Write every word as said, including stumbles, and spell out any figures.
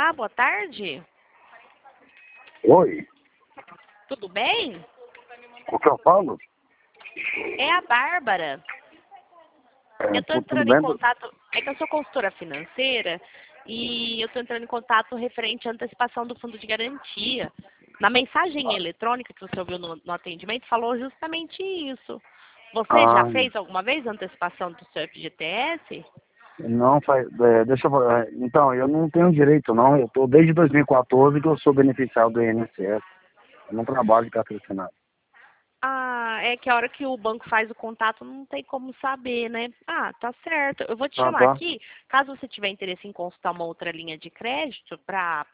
Olá, boa tarde. Oi, Tudo bem? o que eu falo? É a Bárbara. É, Eu estou tu- tudo entrando em bem? contato. É que eu sou consultora financeira e eu estou entrando em contato referente à antecipação do fundo de garantia. Na mensagem eletrônica que você ouviu no, no atendimento, falou justamente isso. Você já Ah, fez alguma vez a antecipação do seu F G T S? não faz. É, deixa eu é, então, eu não tenho direito, não. Eu tô desde dois mil e quatorze que eu sou beneficiário do I N S S. Eu não trabalho de carteira assinada. Ah, é que a hora que o banco faz o contato não tem como saber, né? Ah, tá certo. Eu vou te Tá, chamar tá. aqui, caso você tiver interesse em consultar uma outra linha de crédito para